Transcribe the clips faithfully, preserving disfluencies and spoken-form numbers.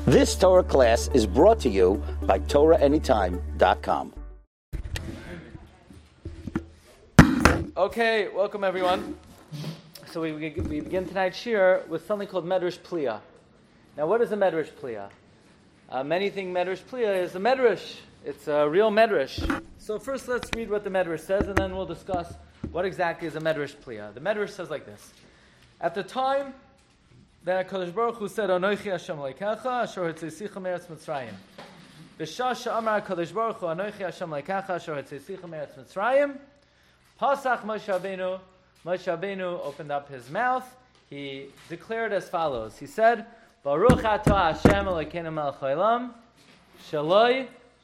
This Torah class is brought to you by Torah Anytime dot com. Okay, welcome everyone. So we, we, we begin tonight's shir with something called Medrash Pliya. Now what is a Medrash Pliya? Uh, many think Medrash Pliya is a Medrash. It's a real Medrash. So first let's read what the Medrash says and then we'll discuss what exactly is a Medrash Pliya. The Medrash says like this. At the time that HaKadosh Baruch Hu said, Anochi Hashem Leikecha, Asher Hitzisicha Meretz Mitzrayim. B'shah she'amar HaKadosh Baruch Hu, Anochi Hashem Leikecha, Asher Hitzisicha Meretz Mitzrayim. Pasach Moshe Rabbeinu, Moshe Rabbeinu opened up his mouth. He declared as follows. He said, Baruch atah Hashem Elokeinu melech haolam, sheloi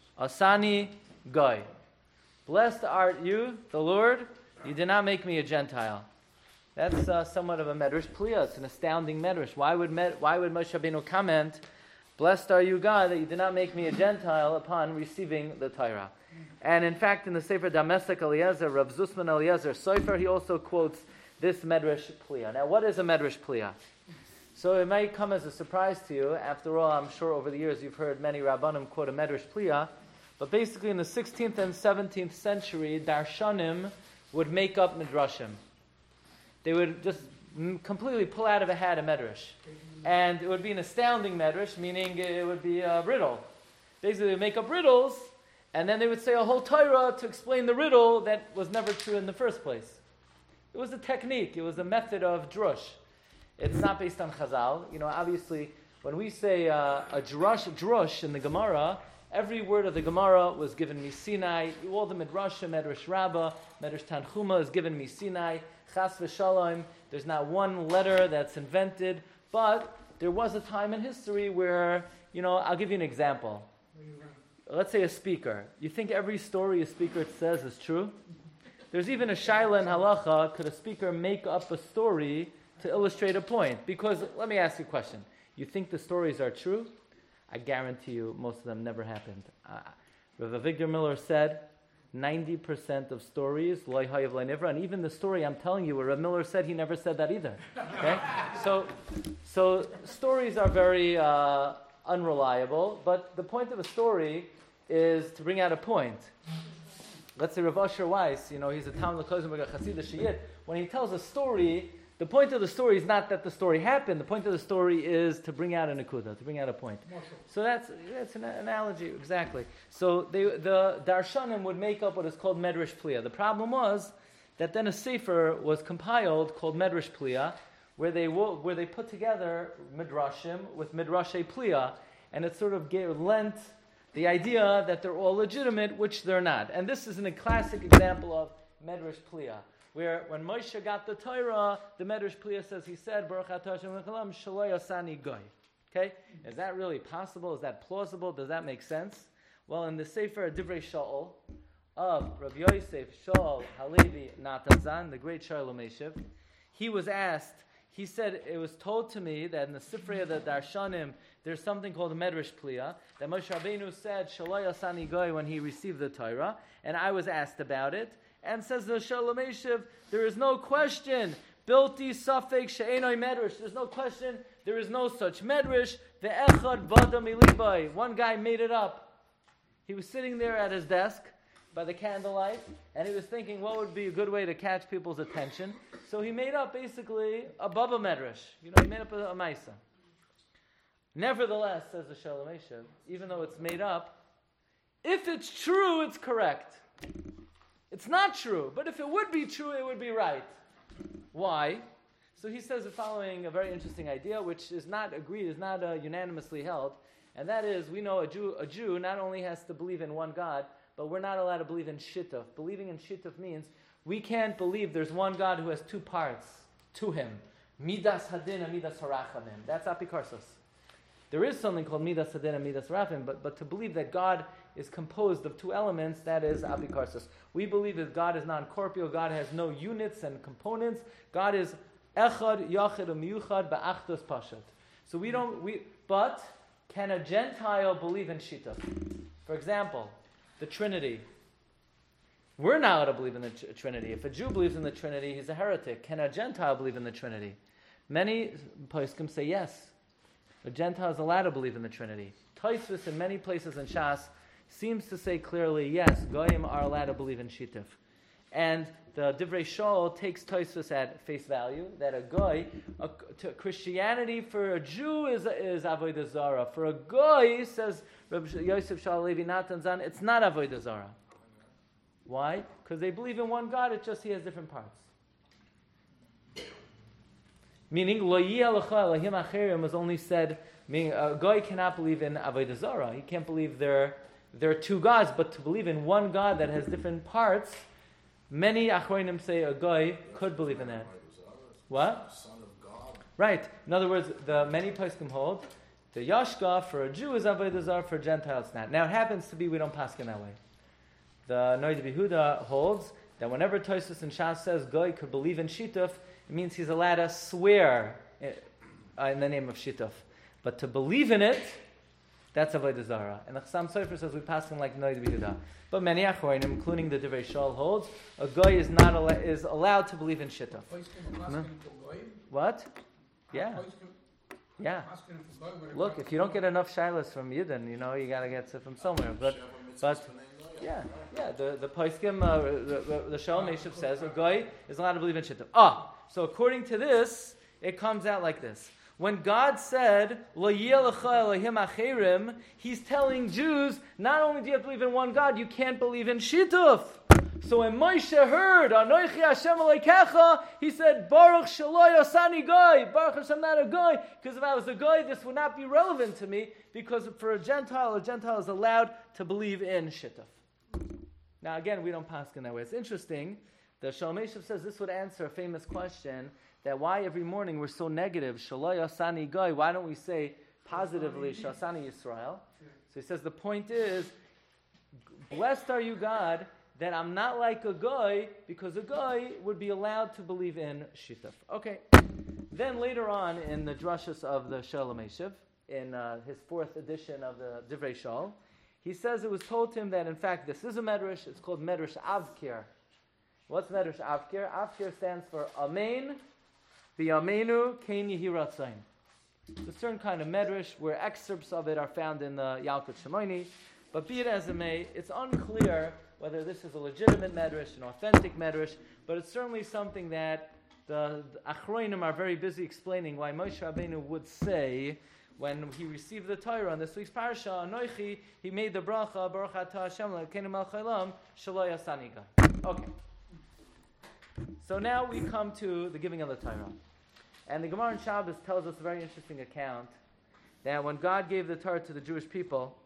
asani goy. Blessed art you, the Lord, you did not make me a Gentile. That's uh, somewhat of a Medrash Pliya. It's an astounding Medrash. Why would Med- why would Moshe Rabbeinu comment, blessed are you, God, that you did not make me a Gentile upon receiving the Torah? And in fact, in the Sefer Damesek Eliezer, Rav Zusman Eliezer Sofer, he also quotes this Medrash Pliya. Now, what is a Medrash Pliya? So it might come as a surprise to you. After all, I'm sure over the years you've heard many Rabbanim quote a Medrash Pliya. But basically in the sixteenth and seventeenth century, Darshanim would make up Midrashim. They would just completely pull out of a hat a Medrash. And it would be an astounding Medrash, meaning it would be a riddle. Basically, they would make up riddles, and then they would say a whole Torah to explain the riddle that was never true in the first place. It was a technique. It was a method of drush. It's not based on Chazal. You know, obviously, when we say uh, a drush, drush in the Gemara, every word of the Gemara was given me Sinai. All the Midrashim, Medrash Rabbah, Medrash Tanchuma is given me Sinai. Chas v'shalom, there's not one letter that's invented, but there was a time in history where, you know, I'll give you an example. Let's say a speaker. You think every story a speaker says is true? There's even a shaila in halacha, could a speaker make up a story to illustrate a point? Because, let me ask you a question. You think the stories are true? I guarantee you most of them never happened. Uh, Rav Avigdor Miller said, ninety percent of stories, loy hayav loy nivra, and even the story I'm telling you where Rav Miller said, he never said that either. Okay? So, so stories are very uh, unreliable, but the point of a story is to bring out a point. Let's say Rav Asher Weiss, you know, he's a Talmud Chazon Chassidus Shiyit. When he tells a story, the point of the story is not that the story happened. The point of the story is to bring out a nekuda, to bring out a point. So that's that's an analogy, exactly. So they, the Darshanim would make up what is called Medrash Pliya. The problem was that then a sefer was compiled called Medrash Pliya, where they where they put together Midrashim with Midrashay Pliya, and it sort of gave, lent the idea that they're all legitimate, which they're not. And this is a classic example of Medrash Pliya, where when Moshe got the Torah, the Medrash Pliya says, he said, Baruch atah Hashem Lechalam, Shaloi Asani Goy. Okay? Is that really possible? Is that plausible? Does that make sense? Well, in the Sefer Divrei Shaul of Rabbi Yosef Shaul Halevi Natazan, the great Shalom Meshiv, he was asked, he said, it was told to me that in the Sifrei of the Darshanim, there's something called a Medrash Pliya, that Moshe Rabbeinu said, Shaloi Asani Goy, when he received the Torah, and I was asked about it. And says the Shalom Meshiv, there is no question. Bilti safek she'enoi medrash. There's no question. There is no such medrash. The echad vada milibai. One guy made it up. He was sitting there at his desk by the candlelight, and he was thinking what would be a good way to catch people's attention. So he made up basically a baba medrash. You know, he made up a, a maisa. Nevertheless, says the Shalom Meshiv, even though it's made up, if it's true, it's correct. It's not true, but if it would be true, it would be right. Why? So he says the following, a very interesting idea, which is not agreed, is not uh, unanimously held, and that is, we know a Jew, a Jew not only has to believe in one God, but we're not allowed to believe in Shittuf. Believing in Shittuf means we can't believe there's one God who has two parts to him. Midas Hadin and Midas Harachamim. That's Apikarsos. There is something called Midas Hadin and Midas Harachamim, but, but to believe that God is composed of two elements, that is Apikarsos. We believe that God is non-corporeal, God has no units and components. God is Echad, Yachid, and Miyuchad, Ba'achdos Pashat. So we don't, we, but can a Gentile believe in Shittuf? For example, the Trinity. We're not allowed to believe in the tr- Trinity. If a Jew believes in the Trinity, he's a heretic. Can a Gentile believe in the Trinity? Many poskim say yes. A Gentile is allowed to believe in the Trinity. Tosfos in many places in Shas seems to say clearly, yes, Goyim are allowed to believe in Shituf. And the Divrei Shaul takes Tosfos at face value, that a Goy, a, to Christianity for a Jew is, is Avodah Zarah. For a Goy, says Rabbi Yosef Shalevi Natan Zan, it's not Avodah Zarah. Why? Because they believe in one God, it's just he has different parts. Meaning, Lo Yeh Lecha Elohim Acherim was only said, meaning a Goy cannot believe in Avodah Zarah. He can't believe there, there are two gods, but to believe in one God that has different parts, many Achronim say a Goy could believe in that. What? Son of God. Right. In other words, the many poskim hold, the Yashka for a Jew is Avodah Zarah, for a Gentile it's not. Now it happens to be we don't paskin that way. The Noid Yehuda holds that whenever Tosfos and Shas says Goy could believe in Shituf, it means he's allowed to swear in, in the name of Shituf. But to believe in it, that's Avodah Zarah. And the Chassam Sofer says we pass him like Noid Yehuda. But many Achronim, including the Divrei Shaul, holds a Goy is not al- is allowed to believe in Shituf. No? What? Yeah. Yeah. Look, if you don't get enough shilas from Yidden, you know, you got to get it from somewhere. But, but yeah, yeah. The the Poskim, uh, the, the Shalom Meshuv says a Goy is allowed to believe in Shituf. Ah, so according to this, it comes out like this. When God said, Lo Yeh Lecha Elohim Acherim, He's telling Jews, not only do you have to believe in one God, you can't believe in Shituf. So when Moshe heard, Anochi Hashem Elokecha, he said, Baruch Shaloi Osani Goy, Baruch Hashem not a Goy, because if I was a Goy, this would not be relevant to me, because for a Gentile, a Gentile is allowed to believe in Shituf. Now again, we don't pass in that way. It's interesting. The Shalom Meshuv says this would answer a famous question, that why every morning we're so negative, Shaloi Osani Goy, why don't we say positively, Shasani Yisrael? So he says the point is, blessed are you, God, that I'm not like a Goy, because a Goy would be allowed to believe in Shituf. Okay. Then later on in the drashas of the Shalom Meshuv, in uh, his fourth edition of the Divrei Shaul, he says it was told to him that in fact this is a medrash, it's called Medrash Avkir. What's Medrash Avkir? Avkir stands for Amen, V'Amenu Kein Yehi Ratzain. It's a certain kind of medrash where excerpts of it are found in the Yalkut Shimoni, but be it as it may, it's unclear whether this is a legitimate medrash, an authentic medrash, but it's certainly something that the, the Achronim are very busy explaining why Moshe Rabbeinu would say when he received the Torah on this week's parasha, Anochi, he made the bracha, Baruch Atah Hashem Elokeinu melech haolam, Shaloi Asani Goy. Okay. So now we come to the giving of the Torah. And the Gemara in Shabbos tells us a very interesting account that when God gave the Torah to the Jewish people,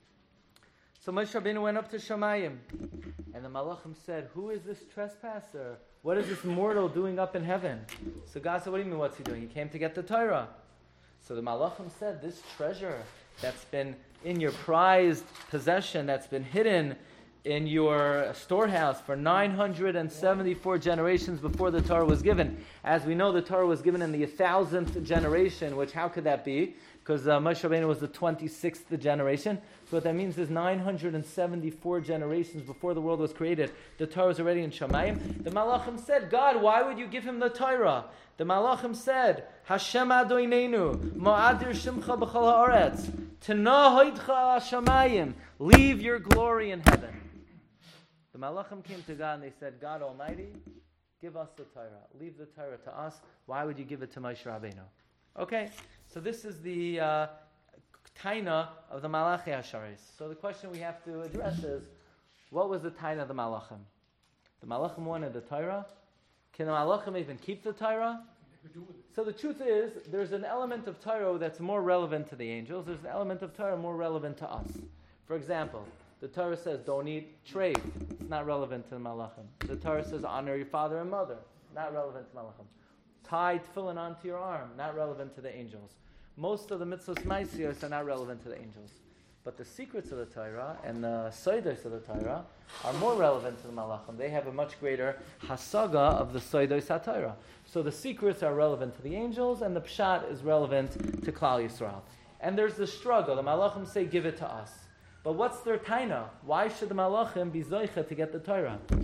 so Moshe Rabbeinu went up to Shamayim, and the Malachim said, who is this trespasser? What is this mortal doing up in heaven? So God said, what do you mean what's he doing? He came to get the Torah. So the Malachim said, this treasure that's been in your prized possession, that's been hidden in your storehouse for nine hundred seventy-four generations before the Torah was given. As we know, the Torah was given in the thousandth generation, which how could that be? Because uh, Moshe Rabbeinu was the twenty-sixth generation. So what that means is nine hundred seventy-four generations before the world was created, the Torah was already in Shamayim. The Malachim said, God, why would you give him the Torah? The Malachim said, Hashem Adoinenu, Ma'adir Shimcha B'chol Ha'aretz, Tana Hoidcha Shamayim, leave your glory in heaven. The Malachim came to God and they said, God Almighty, give us the Torah. Leave the Torah to us. Why would you give it to Moshe Rabbeinu? Okay, so this is the uh, taina of the Malachi Hasharis. So the question we have to address is, what was the taina of the Malachim? The Malachim wanted the Torah. Can the Malachim even keep the Torah? So the truth is, there's an element of Torah that's more relevant to the angels. There's an element of Torah more relevant to us. For example, the Torah says, don't eat treif. It's not relevant to the Malachim. The Torah says, honor your father and mother. Not relevant to Malachim. Tie tefillin onto your arm. Not relevant to the angels. Most of the mitzvos ma'asiyos are not relevant to the angels. But the secrets of the Torah and the soidos of the Torah are more relevant to the Malachim. They have a much greater hasaga of the soidos HaTorah. So the secrets are relevant to the angels, and the pshat is relevant to Klal Yisrael. And there's the struggle. The Malachim say, give it to us. But what's their taina? Why should the Malachim be zoicha to get the Torah?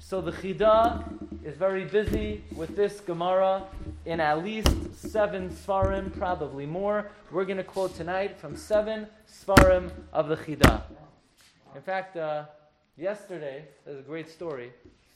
So the Chida is very busy with this Gemara in at least seven Sfarim, probably more. We're going to quote tonight from seven Sfarim of the Chida. In fact, uh, yesterday, there's a great story.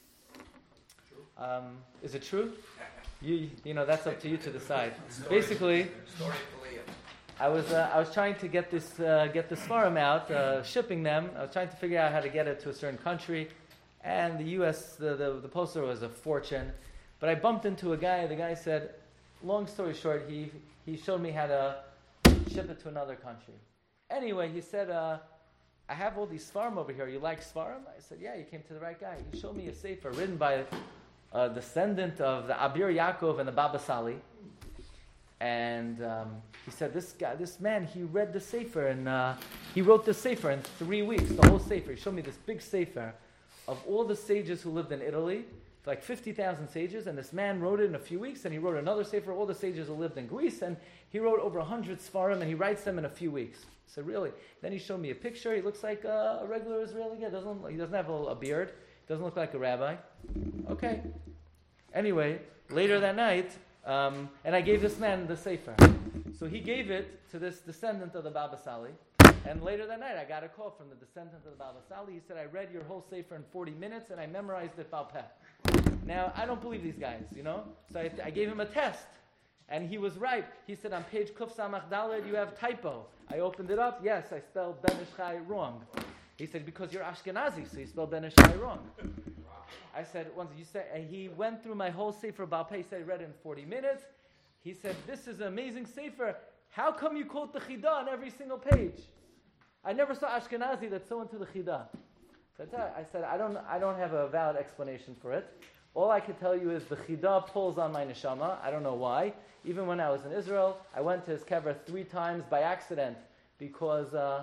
Um, is it true? You, you know, that's up to you to decide. Basically, I was uh, I was trying to get this uh, get the Sfarim out, uh, shipping them. I was trying to figure out how to get it to a certain country, and the U S the, the the postal was a fortune. But I bumped into a guy. The guy said, long story short, he he showed me how to ship it to another country. Anyway, he said, uh, I have all these Sfarim over here. You like Sfarim? I said, yeah, you came to the right guy. He showed me a sefer written by a descendant of the Abir Yaakov and the Baba Sali. And um, he said, this guy, this man, he read the sefer and uh, he wrote the sefer in three weeks, the whole sefer. He showed me this big sefer of all the sages who lived in Italy, like fifty thousand sages, and this man wrote it in a few weeks, and he wrote another sefer of all the sages who lived in Greece, and he wrote over one hundred Sfarim, and he writes them in a few weeks. I said, really? Then he showed me a picture. He looks like a, a regular Israeli guy. Doesn't, he doesn't have a, a beard. Doesn't look like a rabbi. Okay. Anyway, later that night, um, and I gave this man the sefer. So he gave it to this descendant of the Baba Sali. And later that night, I got a call from the descendant of the Baba Sali. He said, I read your whole sefer in forty minutes, and I memorized it Baal Peh. Now, I don't believe these guys, you know? So I, I gave him a test. And he was right. He said, on page Kuf Samach Daled, you have typo. I opened it up. Yes, I spelled Ben Ish Chai wrong. He said, because you're Ashkenazi, so you spelled Ben Ish Chai wrong. I said, once you said, and he went through my whole sefer Baal Peh. He said, I read it in forty minutes. He said, this is an amazing sefer. How come you quote the Chida on every single page? I never saw Ashkenazi that's so into the Chida. So I said, I don't, I don't have a valid explanation for it. All I can tell you is the Chida pulls on my neshama. I don't know why. Even when I was in Israel, I went to his kever three times by accident because uh,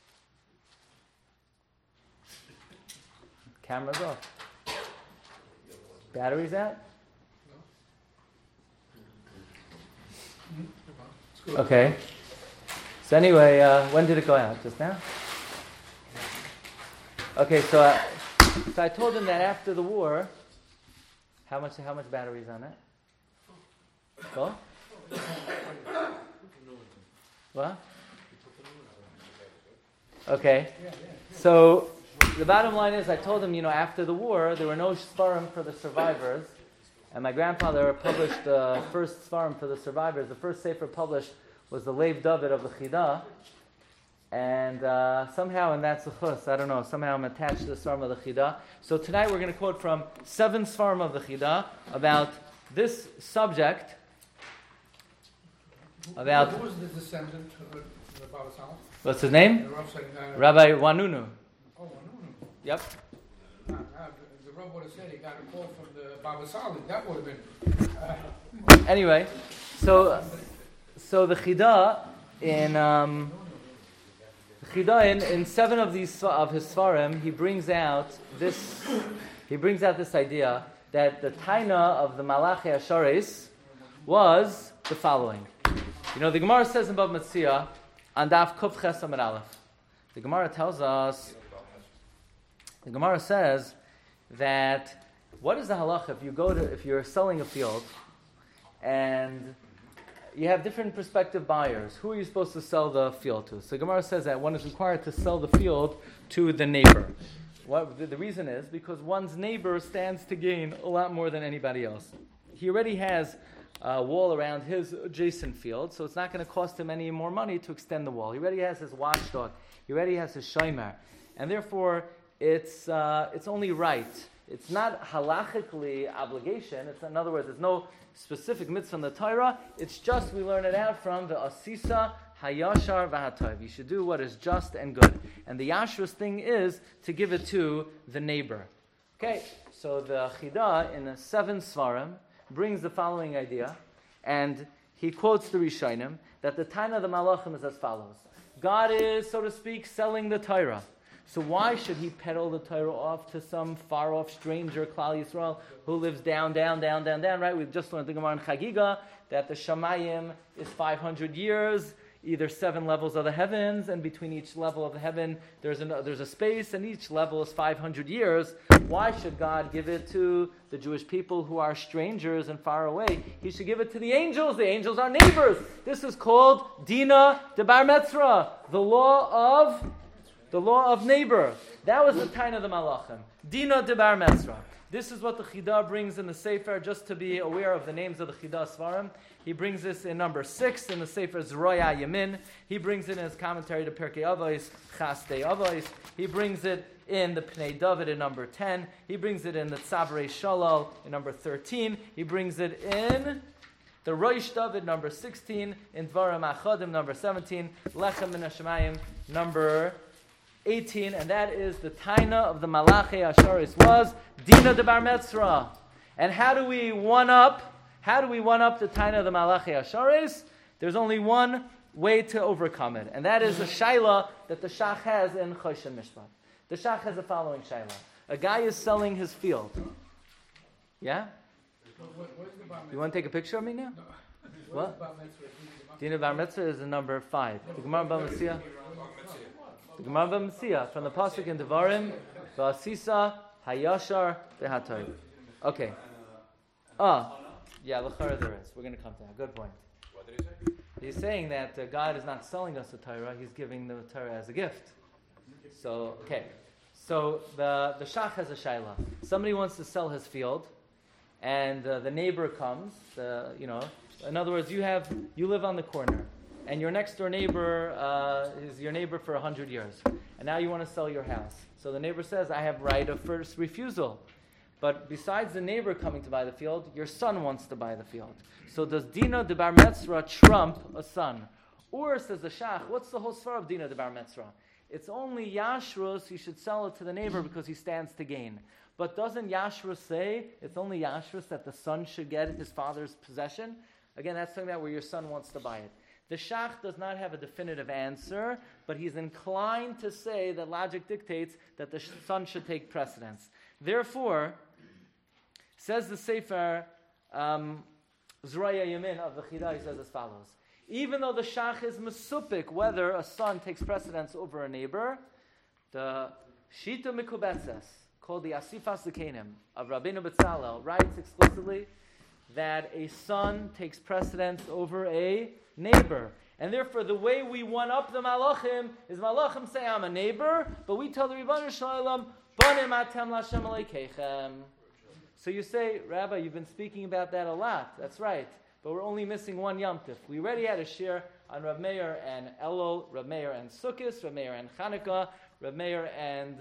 camera's off. Batteries out? Okay. So anyway, uh, when did it go out? Just now? Okay, so I, so I told him that after the war, how much how much batteries on it? Well? What? Okay. So the bottom line is, I told him, you know, after the war, there were no Sfarim for the survivors, and my grandfather published the first Sfarim for the survivors. The first sefer published was the Leiv David of the Chida, and uh, somehow in that Suchus, I don't know, somehow I'm attached to the Sfarim of the Chida. So tonight we're going to quote from seven Sfarim of the Chida about this subject, about... Who was the descendant of the Baba Sali? What's his name? Uh, Rabbi Wanunu. Oh, Wanunu. Yep. Uh, uh, the, the Rav would have said he got a call from the Baba Sali. That would have been... Uh, anyway, so so the Chida in... Um, Chida in, in seven of these of his Sfarim, he brings out this he brings out this idea that the Taina of the Malachi Asharis was the following. You know, the Gemara says in Bab Metzia, on Daf Kuf Ches Amud Aleph, the Gemara tells us, the Gemara says that what is the halacha if you go to if you're selling a field and you have different prospective buyers. Who are you supposed to sell the field to? So Gemara says that one is required to sell the field to the neighbor. What, the, the reason is because one's neighbor stands to gain a lot more than anybody else. He already has a wall around his adjacent field, so it's not going to cost him any more money to extend the wall. He already has his watchdog. He already has his shomer. And therefore, it's uh, it's only right. It's not halachically obligation. It's, in other words, there's no specific mitzvah in the Torah. It's just we learn it out from the Asisa Hayashar Vahatov. You should do what is just and good. And the Yashrus thing is to give it to the neighbor. Okay, so the Chida in the seven Svarim brings the following idea, and he quotes the Rishonim that the Taina of the Malachim is as follows. God is, so to speak, selling the Torah. So why should he peddle the Torah off to some far-off stranger, Klal Yisrael, who lives down, down, down, down, down, right? We've just learned the Gemara in Chagiga that the Shamayim is five hundred years either seven levels of the heavens, and between each level of the heaven there's, an, there's a space, and each level is five hundred years. Why should God give it to the Jewish people who are strangers and far away? He should give it to the angels. The angels are neighbors. This is called Dina de Bar Metzra, the law of the law of neighbor. That was the time of the Malachim. Dina de Bar Metzra. This is what the Chidah brings in the Sefer, just to be aware of the names of the Chidah Svarim. He brings this in number six in the Sefer Zroya Yamin. He brings it in his commentary to Pirkei Avos, Chastei Avos. He brings it in the Pnei David in number ten. He brings it in the Tzavrei Shalal in number thirteen. He brings it in the Rosh David number sixteen, in Dvarim Achadim number seventeen, Lechem Min HaShemayim number eighteen, and that is the Taina of the Malachi Asharis was Dina de Bar Metzra. And how do we one up? How do we one up the Taina of the Malachi Asharis? There's only one way to overcome it, and that is a shaila that the Shach has in Choshen Mishpat. The Shach has the following shaila: a guy is selling his field. Yeah. You want to take a picture of me now? What? Dina Bar Metzra is the number five. The Gemara Bava Metzia. The Gemara Bava Metzia from the pasuk in Devarim, V'asisa hayashar v'hatoy. Okay. Ah, yeah, l'chara there is. We're going to come to that. Good point. What did he say? He's saying that uh, God is not selling us the Torah; He's giving the Torah as a gift. So, okay. So the the Shach has a shaila. Somebody wants to sell his field, and uh, the neighbor comes. Uh, you know, in other words, you have you live on the corner, and your next door neighbor uh, is your neighbor for a hundred years, and now you want to sell your house. So the neighbor says, "I have right of first refusal." But besides the neighbor coming to buy the field, your son wants to buy the field. So does Dina de Bar Metzra trump a son? Or, says the Shach, what's the whole svar of Dina de Bar Metzra? It's only Yashrus, you should sell it to the neighbor because he stands to gain. But doesn't Yashrus say it's only Yashrus that the son should get his father's possession? Again, that's talking about where your son wants to buy it. The Shach does not have a definitive answer, but he's inclined to say that logic dictates that the son should take precedence. Therefore, says the Sefer um, Zroya Yamin of the Chidah, he says as follows: even though the Shach is mesupik whether a son takes precedence over a neighbor, the Shita Mikubetzes, called the Asifas Zekenim of Rabbeinu Betzalel, writes explicitly that a son takes precedence over a neighbor. And therefore, the way we one up the Malachim is Malachim say, I'm a neighbor, but we tell the Ribono Shel Olam, Banim atem l'Hashem Elokeichem. So you say, Rabbi, you've been speaking about that a lot. That's right. But we're only missing one Yom Tif. We already had a shir on Rav Meir and Elul, Rav Meir and Sukkot, Rav Meir and Chanukah, Rav Meir and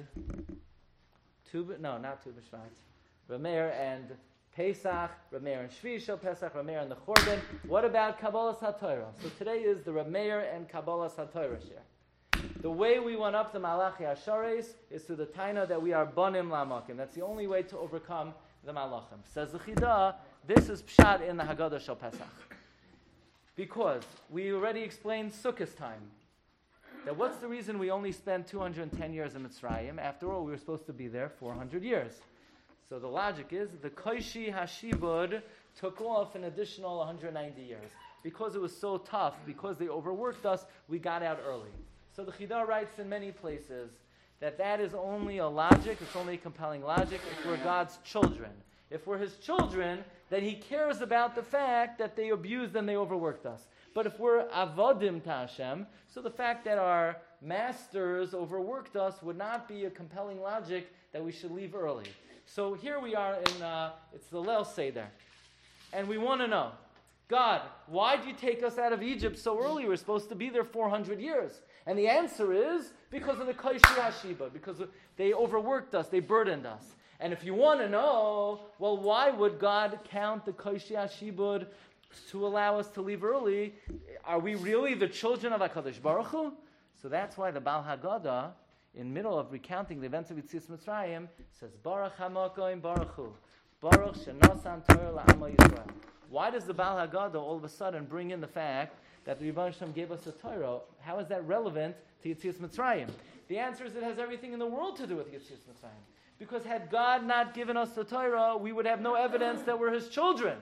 Tu, no, not Tu B'Shvat. Rav Meir and Pesach, Rav Meir and Shvi Shel Pesach, Rav Meir and the Chorban. What about Kabbalas HaTorah? So today is the Rav Meir and Kabbalas HaTorah shir. The way we went up the Malachi Ashares is through the Taina that we are Banim Lamakim. That's the only way to overcome the Malachim. Says the Chidah, this is Pshat in the Haggadah Shel Pesach. Because we already explained Sukkot time. That what's the reason we only spent two hundred ten years in Mitzrayim? After all, we were supposed to be there four hundred years. So the logic is, the Koishi Hashibud took off an additional one hundred ninety years. Because it was so tough, because they overworked us, we got out early. So the Chidah writes in many places that that is only a logic, it's only a compelling logic if we're God's children. If we're His children, then He cares about the fact that they abused and they overworked us. But if we're avodim to Hashem, so the fact that our masters overworked us would not be a compelling logic that we should leave early. So here we are in, uh, it's the Leil Seder. And we want to know, God, why did you take us out of Egypt so early? We're supposed to be there four hundred years. And the answer is because of the Koishi Hashiba, because they overworked us, they burdened us. And if you want to know, well, why would God count the Koishi Hashibud to allow us to leave early? Are we really the children of HaKadosh Baruch Hu? So that's why the Baal Haggadah, in middle of recounting the events of Yetzias Mitzrayim, says, Baruch HaMakoim Baruch Hu, Baruch Shenasan Torah La'amo Yisrael. Why does the Baal Haggadah all of a sudden bring in the fact that the Ribono Shel Olam gave us a Torah? How is that relevant to Yetzias Mitzrayim? The answer is it has everything in the world to do with Yetzias Mitzrayim. Because had God not given us the Torah, we would have no evidence that we're His children.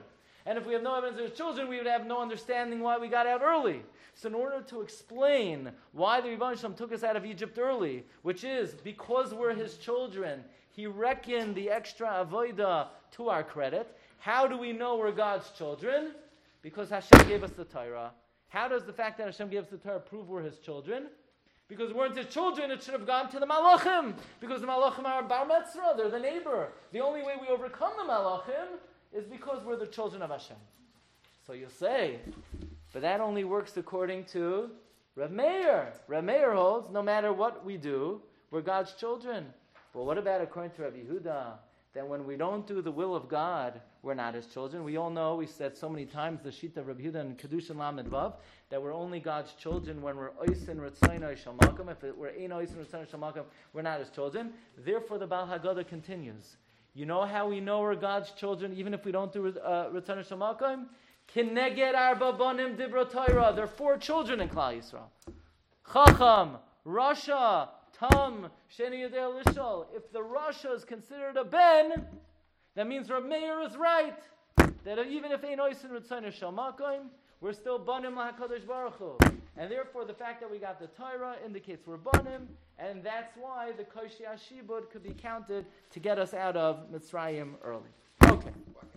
And if we have no evidence of his children, we would have no understanding why we got out early. So in order to explain why the Rebbeinu Shalom took us out of Egypt early, which is because we're his children, he reckoned the extra avodah to our credit. How do we know we're God's children? Because Hashem gave us the Torah. How does the fact that Hashem gave us the Torah prove we're his children? Because we weren't his children, it should have gone to the Malachim. Because the Malachim are Bar Metzra, they're the neighbor. The only way we overcome the Malachim is because we're the children of Hashem. So you'll say, but that only works according to Reb Meir. Reb Meir holds, no matter what we do, we're God's children. But what about according to Rabbi Yehuda? That when we don't do the will of God, we're not his children. We all know, we said so many times, the Shita of Rabbi Yehuda and Kedushin Lamed Vav, that we're only God's children when we're Oisin Ritzayna Shalmakim. If we're Ein Oisin Ritzayna Shalmakim, we're not his children. Therefore, the Baal Haggadah continues. You know how we know we're God's children, even if we don't do uh, Ritzayna Shalmakim? Kineged Arba Banim Dibra Torah. There are four children in Klal Yisrael. Chacham, Rasha, Tam, Sheni Yadei Lishol. If the Rasha is considered a ben, that means Reb Meir is right. That even if Ein Oisin Ritzayna Shalmakim, we're still Banim LaHakadosh Baruch Hu. And therefore, the fact that we got the Torah indicates we're Banim, and that's why the Koshi Ashibud could be counted to get us out of Mitzrayim early. Okay.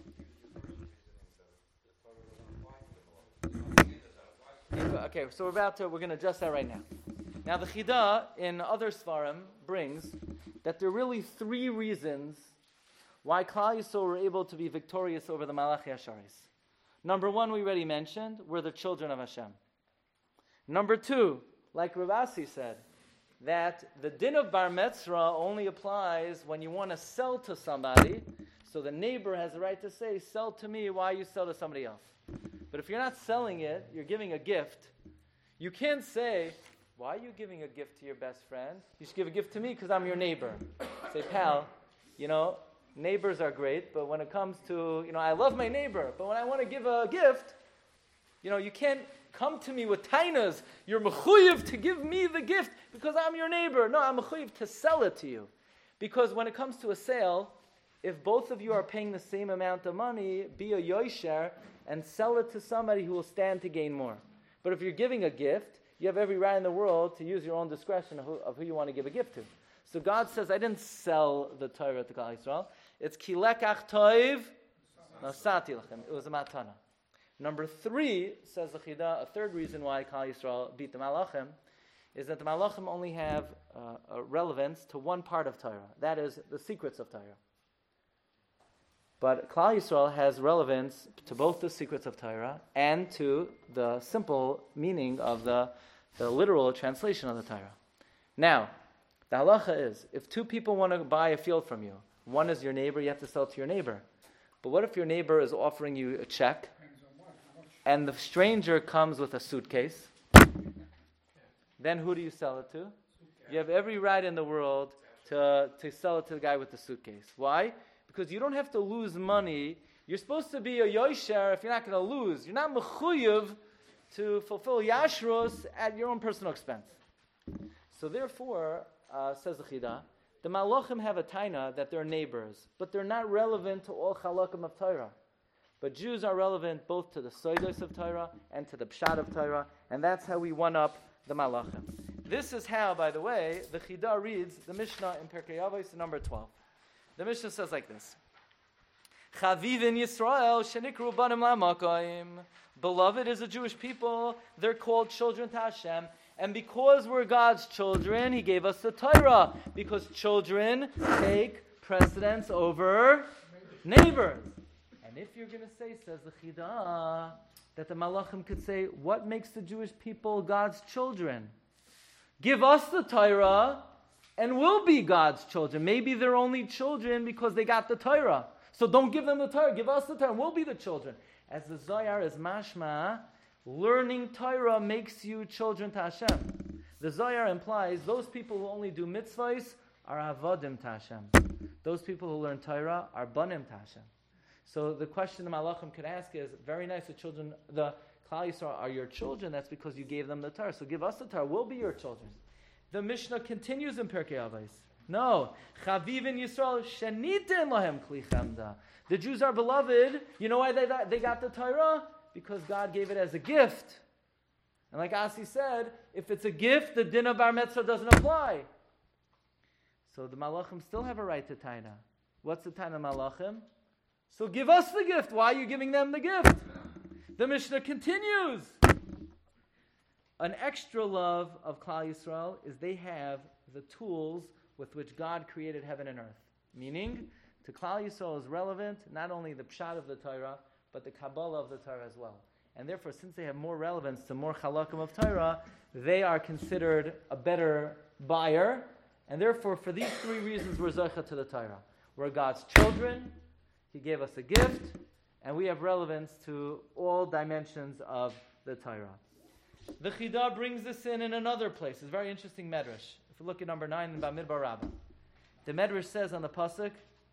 Okay, so we're about to, we're going to adjust that right now. Now the Chida in other Svarim brings that there are really three reasons why Klal Yisrael were able to be victorious over the Malachi Asharis. Number one, we already mentioned, we're the children of Hashem. Number two, like Rav Asi said, that the din of Bar Metzra only applies when you want to sell to somebody, so the neighbor has the right to say, sell to me, why you sell to somebody else? But if you're not selling it, you're giving a gift, you can't say, why are you giving a gift to your best friend? You should give a gift to me because I'm your neighbor. Say, pal, you know, neighbors are great, but when it comes to, you know, I love my neighbor, but when I want to give a gift, you know, you can't come to me with tainas. You're mechuyev to give me the gift because I'm your neighbor. No, I'm mechuyev to sell it to you. Because when it comes to a sale, if both of you are paying the same amount of money, be a yosher and sell it to somebody who will stand to gain more. But if you're giving a gift, you have every right in the world to use your own discretion of who, of who you want to give a gift to. So God says, I didn't sell the Torah to Klal Yisrael. It's kilekach toiv nasati lachem. It was a matana. Number three, says the Chida, a third reason why Klal Yisrael beat the Malachim, is that the Malachim only have uh, a relevance to one part of Torah. That is the secrets of Torah. But Klal Yisrael has relevance to both the secrets of Torah and to the simple meaning of the, the literal translation of the Torah. Now, the halacha is, if two people want to buy a field from you, one is your neighbor, you have to sell it to your neighbor. But what if your neighbor is offering you a check, and the stranger comes with a suitcase? Then who do you sell it to? You have every right in the world to, to sell it to the guy with the suitcase. Why? Because you don't have to lose money. You're supposed to be a yosher if you're not going to lose. You're not mechuyev to fulfill yashrus at your own personal expense. So therefore, uh, says the Chida, the Malachim have a taina that they're neighbors, but they're not relevant to all chalakim of Torah. But Jews are relevant both to the soidos of Torah and to the pshat of Torah, and that's how we one up the Malachim. This is how, by the way, the Chida reads the Mishnah in Pirkei Avos, number twelve. The Mishnah says like this: Chavivin Yisrael shenikru banim la'makoim. Beloved is a Jewish people; they're called children to Hashem, and because we're God's children, He gave us the Torah. Because children take precedence over neighbors. And if you're going to say, says the Chida, that the Malachim could say, what makes the Jewish people God's children? Give us the Torah, and we'll be God's children. Maybe they're only children because they got the Torah. So don't give them the Torah. Give us the Torah, and we'll be the children. As the Zohar is mashma, learning Torah makes you children to Hashem. The Zohar implies those people who only do mitzvahs are avodim to Hashem. Those people who learn Torah are banim to Hashem. So the question the Malachim could ask is, very nice, the children, the Klal Yisrael are your children, that's because you gave them the Torah. So give us the Torah, we'll be your children. The Mishnah continues in Pirkei Avos. No. Chavivin Yisrael shenitin lahem kli chemda. The Jews are beloved. You know why they, they got the Torah? Because God gave it as a gift. And like Asi said, if it's a gift, the din of bar mitzvah doesn't apply. So the malachim still have a right to taina. What's the taina malachim? So give us the gift. Why are you giving them the gift? The Mishnah continues. An extra love of Klal Yisrael is they have the tools with which God created heaven and earth. Meaning, to Klal Yisrael is relevant not only the pshat of the Torah, but the Kabbalah of the Torah as well. And therefore, since they have more relevance to more halakim of Torah, they are considered a better buyer. And therefore, for these three reasons, we're zocha to the Torah. We're God's children, He gave us a gift, and we have relevance to all dimensions of the Torah. The Chidah brings this in in another place. It's a very interesting medrash. If you look at number nine in Bamidbar Rabbah, the medrash says on the pasuk,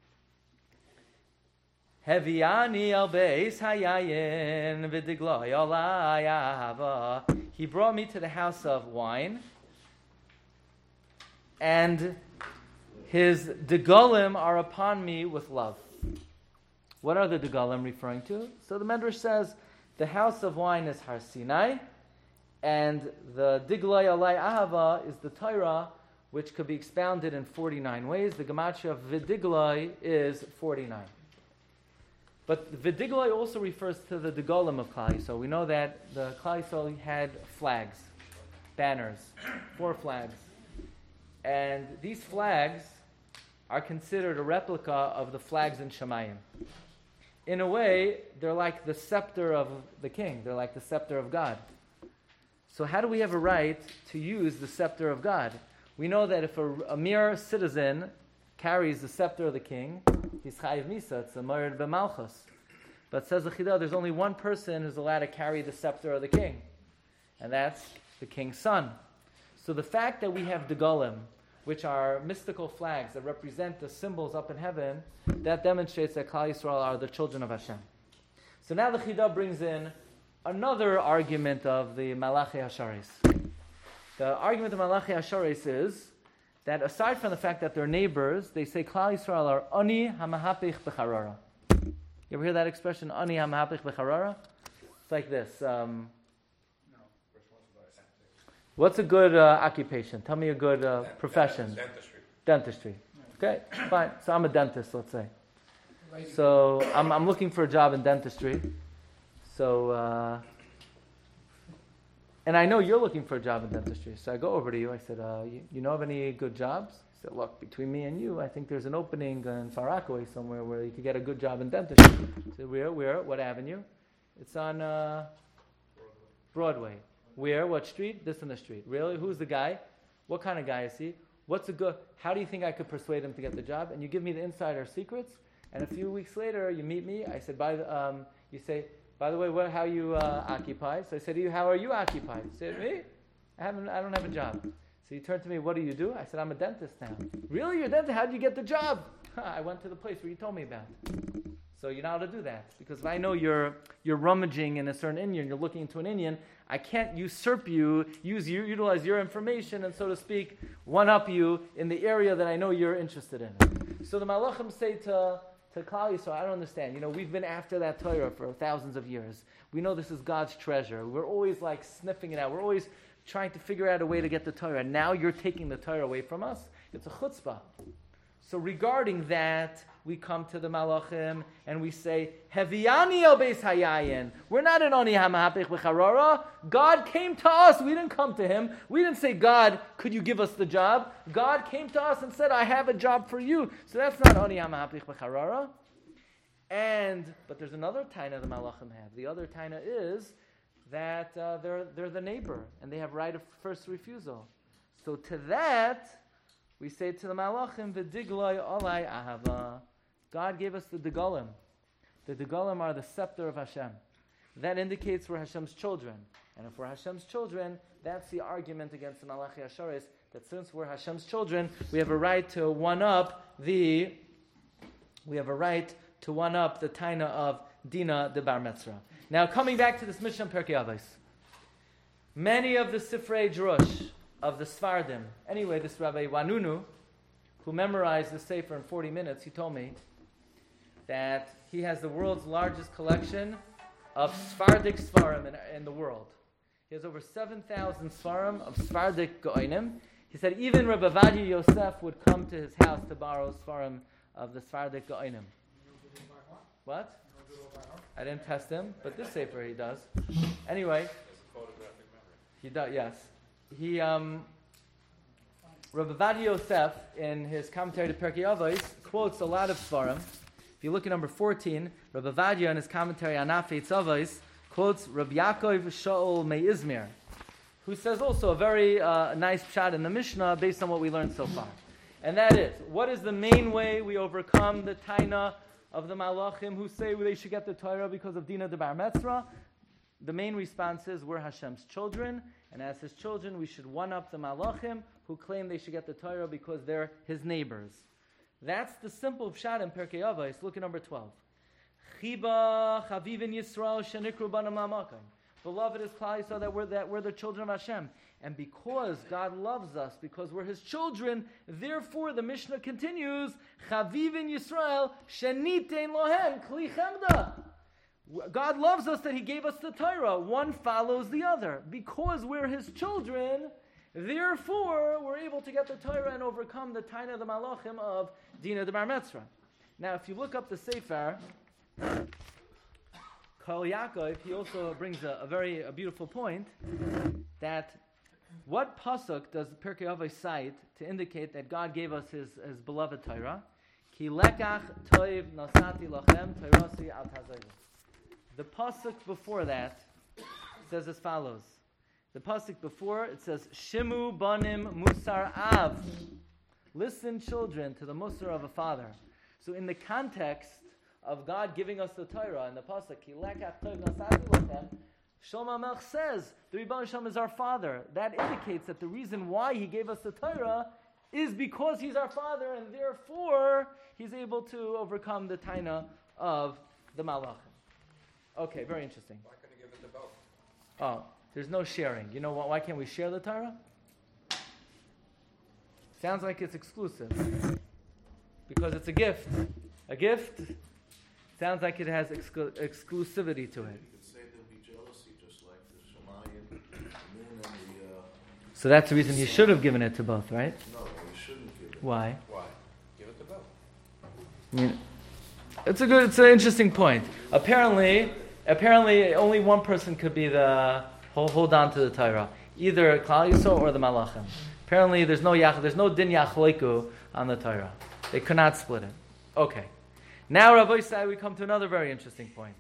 Heviani al beis hayayin v'digloi olai ahava. He brought me to the house of wine, and his degalim are upon me with love. What are the degalim referring to? So the medrash says the house of wine is Har Sinai, and the digloi olai ahava is the Torah, which could be expounded in forty-nine ways. The gematria of v'digloi is forty-nine. But V'digloi also refers to the degalim of Klal Yisrael. We know that the Klal Yisrael had flags, banners, four flags. And these flags are considered a replica of the flags in Shemayim. In a way, they're like the scepter of the king. They're like the scepter of God. So how do we have a right to use the scepter of God? We know that if a, a mere citizen carries the scepter of the king, he's chayiv misa, it's a mored b'malchus. But says the Chidah, there's only one person who's allowed to carry the scepter of the king, and that's the king's son. So the fact that we have degalim, which are mystical flags that represent the symbols up in heaven, that demonstrates that Klal Yisrael are the children of Hashem. So now the Chidah brings in another argument of the Malachi Hasharis. The argument of Malachi Hasharis is that aside from the fact that they're neighbors, they say Klal Yisrael are ani hamahapich b'charara. You ever hear that expression, ani hamahapich b'charara? It's like this. Um, what's a good uh, occupation? Tell me a good uh, profession. Dentistry. Dentistry. Okay, fine. So I'm a dentist, let's say. So I'm I'm looking for a job in dentistry. So, uh, and I know you're looking for a job in dentistry. So I go over to you. I said, uh, you, you know of any good jobs? He said, look, between me and you, I think there's an opening in Far Rockaway somewhere where you could get a good job in dentistry. I said, where? Where? What avenue? It's on uh, Broadway. Where? What street? This and the street. Really? Who's the guy? What kind of guy is he? What's a good? How do you think I could persuade him to get the job? And you give me the insider secrets. And a few weeks later, you meet me. I said, by the, um, you say, by the way, what, how you uh, occupy? So I said to you, how are you occupied? He said, me? I haven't. I don't have a job. So you turned to me, what do you do? I said, I'm a dentist now. Really? You're a dentist? How did you get the job? I went to the place where you told me about. So you're not allowed to do that. Because if I know you're you're rummaging in a certain Indian, you're looking into an Indian, I can't usurp you, use you, utilize your information, and so to speak, one-up you in the area that I know you're interested in. So the Malachim say to, to Klal Yisrael, I don't understand. You know, we've been after that Torah for thousands of years. We know this is God's treasure. We're always like sniffing it out. We're always trying to figure out a way to get the Torah. Now you're taking the Torah away from us. It's a chutzpah. So regarding that, we come to the Malachim and we say, Heviani el beis hayayin. We're not an oni hamahapich b'charara. God came to us. We didn't come to him. We didn't say, God, could you give us the job? God came to us and said, I have a job for you. So that's not oni hamahapich b'charara. And, but there's another taina the Malachim have. The other taina is that uh, they're, they're the neighbor and they have right of first refusal. So to that, we say to the Malachim, V'digloi olai ahava. God gave us the degalim. The degalim are the scepter of Hashem. That indicates we're Hashem's children. And if we're Hashem's children, that's the argument against the Malachi Hasharis, that since we're Hashem's children, we have a right to one-up the, we have a right to one-up the taina of Dina de Bar Metzra. Now, coming back to this Mishnah Perkei Avos. Many of the Sifrei Drush of the Sfardim, anyway, this Rabbi Wanunu, who memorized the Sefer in forty minutes, he told me that he has the world's largest collection of Sephardic Sfarim in, in the world. He has over seven thousand Sfarim of Sephardic Goinim. He said even Rabbi Vadia Yosef would come to his house to borrow Sfarim of the Sephardic Goinim. What? I didn't test him, but this Sefer he does. Anyway, he does, yes. He, um, Rabbi Vadia Yosef, in his commentary to Pirkei Avos, quotes a lot of Sfarim. If you look at number fourteen, Rabbi Vadia in his commentary on Afei Tzavos quotes Rabbi Yaakov Shaul Me'izmir, who says also a very uh, nice pshat in the Mishnah based on what we learned so far. And that is, what is the main way we overcome the taina of the Malachim who say they should get the Torah because of Dina de Bar Metzra? The main response is we're Hashem's children, and as His children we should one-up the Malachim who claim they should get the Torah because they're His neighbors. That's the simple pshat in Pirkei Avos. Look at number twelve. Chiba chavivin Yisrael shenikru banam la'makom. Beloved is Klal Yisrael that we're that we're the children of Hashem, and because God loves us, because we're His children, therefore the Mishnah continues, chavivin Yisrael shenitein lohem kli chemda. God loves us that He gave us the Torah. One follows the other. Because we're His children, therefore we're able to get the Torah and overcome the taina of the Malachim of Dina de Bar Metzra. Now, if you look up the Sefer, Kol Yaakov, he also brings a, a very a beautiful point that what pasuk does Pirkei Avos cite to indicate that God gave us His, his beloved Torah? Ki lekach toiv nasati lachem Torasi al tazayim. The pasuk before that says as follows. The pasuk before, it says, Shimu banim musar av. Listen, children, to the musar of a father. So in the context of God giving us the Torah, in the pasuk, Ki lekach toiv nasati lachem, Shlomo Melch says, the Rebbeinu Shalom is our father. That indicates that the reason why He gave us the Torah is because He's our father, and therefore He's able to overcome the taina of the Malachim. Okay, very interesting. Why couldn't He give it to both? Oh, there's no sharing. You know what? Why can't we share the Torah? Sounds like it's exclusive. Because it's a gift. A gift sounds like it has exclu- exclusivity to it. You could say there'll be jealousy just like the Shemayim, the moon, and the... Uh, so that's the reason He should have given it to both, right? no, you shouldn't give it. Why? Why? Give it to both. I mean, it's a good, it's an interesting point. Apparently, apparently only one person could be the hold, hold on to the Torah, either Klal Yisrael or the Malachim. Apparently, there's no yach, there's no din yachleiku on the Torah. They could not split it. Okay. Now, Rabbi Yisai, we come to another very interesting point,